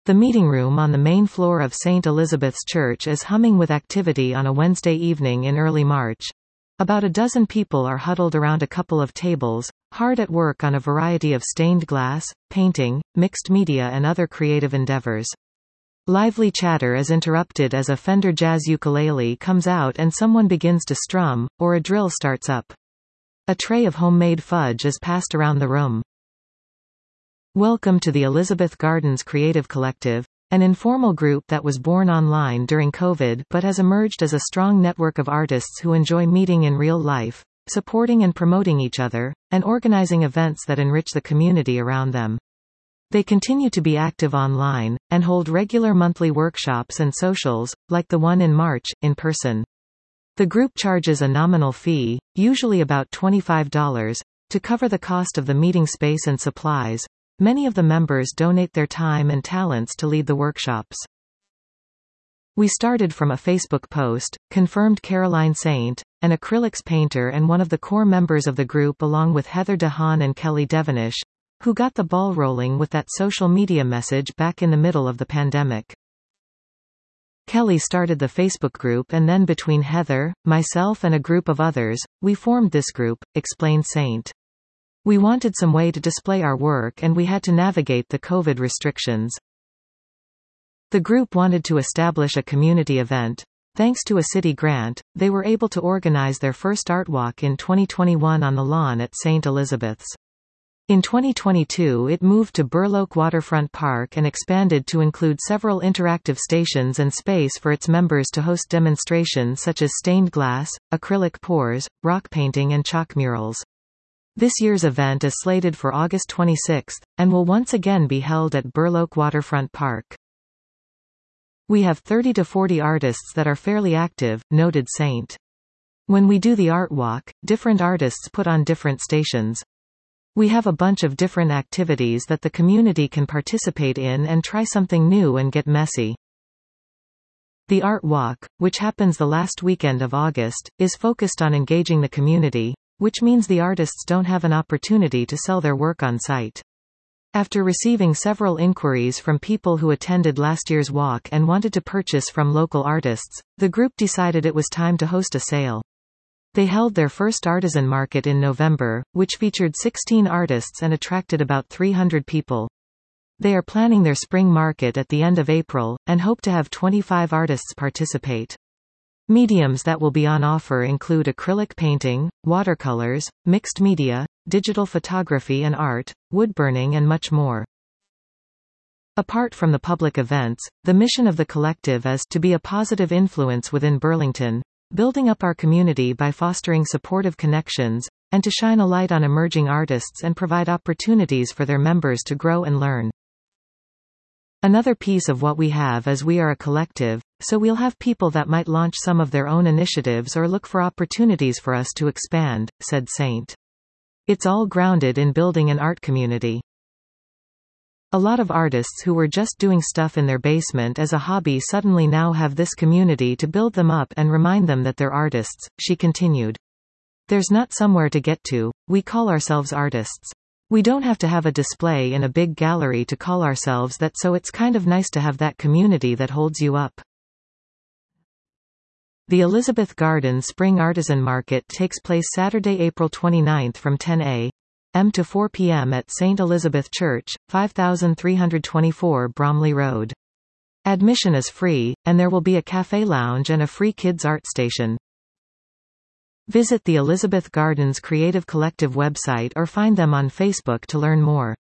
The meeting room on the main floor of St. Elizabeth's Church is humming with activity on a Wednesday evening in early March. About a dozen people are huddled around a couple of tables, hard at work on a variety of stained glass, painting, mixed media and other creative endeavors. Lively chatter is interrupted as a Fender Jazz ukulele comes out and someone begins to strum, or a drill starts up. A tray of homemade fudge is passed around the room. Welcome to the Elizabeth Gardens Creative Collective, an informal group that was born online during COVID but has emerged as a strong network of artists who enjoy meeting in real life, supporting and promoting each other, and organizing events that enrich the community around them. They continue to be active online, and hold regular monthly workshops and socials, like the one in March, in person. The group charges a nominal fee, usually about $25, to cover the cost of the meeting space and supplies. Many of the members donate their time and talents to lead the workshops. We started from a Facebook post, confirmed Caroline Saint, an acrylics painter and one of the core members of the group, along with Heather DeHaan and Kelly Devenish, who got the ball rolling with that social media message back in the middle of the pandemic. Kelly started the Facebook group, and then between Heather, myself and a group of others, we formed this group, explained Saint. We wanted some way to display our work and we had to navigate the COVID restrictions. The group wanted to establish a community event. Thanks to a city grant, they were able to organize their first art walk in 2021 on the lawn at St. Elizabeth's. In 2022 it moved to Burloak Waterfront Park and expanded to include several interactive stations and space for its members to host demonstrations such as stained glass, acrylic pours, rock painting and chalk murals. This year's event is slated for August 26, and will once again be held at Burloak Waterfront Park. We have 30 to 40 artists that are fairly active, noted Saint. When we do the art walk, different artists put on different stations. We have a bunch of different activities that the community can participate in and try something new and get messy. The art walk, which happens the last weekend of August, is focused on engaging the community, which means the artists don't have an opportunity to sell their work on site. After receiving several inquiries from people who attended last year's walk and wanted to purchase from local artists, the group decided it was time to host a sale. They held their first artisan market in November, which featured 16 artists and attracted about 300 people. They are planning their spring market at the end of April, and hope to have 25 artists participate. Mediums that will be on offer include acrylic painting, watercolors, mixed media, digital photography and art, woodburning and much more. Apart from the public events, the mission of the collective is to be a positive influence within Burlington, building up our community by fostering supportive connections, and to shine a light on emerging artists and provide opportunities for their members to grow and learn. Another piece of what we have is we are a collective, so we'll have people that might launch some of their own initiatives or look for opportunities for us to expand, said Saint. It's all grounded in building an art community. A lot of artists who were just doing stuff in their basement as a hobby suddenly now have this community to build them up and remind them that they're artists, she continued. There's not somewhere to get to, we call ourselves artists. We don't have to have a display in a big gallery to call ourselves that, so it's kind of nice to have that community that holds you up. The Elizabeth Gardens Spring Artisan Market takes place Saturday, April 29 from 10 a.m. to 4 p.m. at St. Elizabeth Church, 5324 Bromley Road. Admission is free, and there will be a cafe lounge and a free kids' art station. Visit the Elizabeth Gardens Creative Collective website or find them on Facebook to learn more.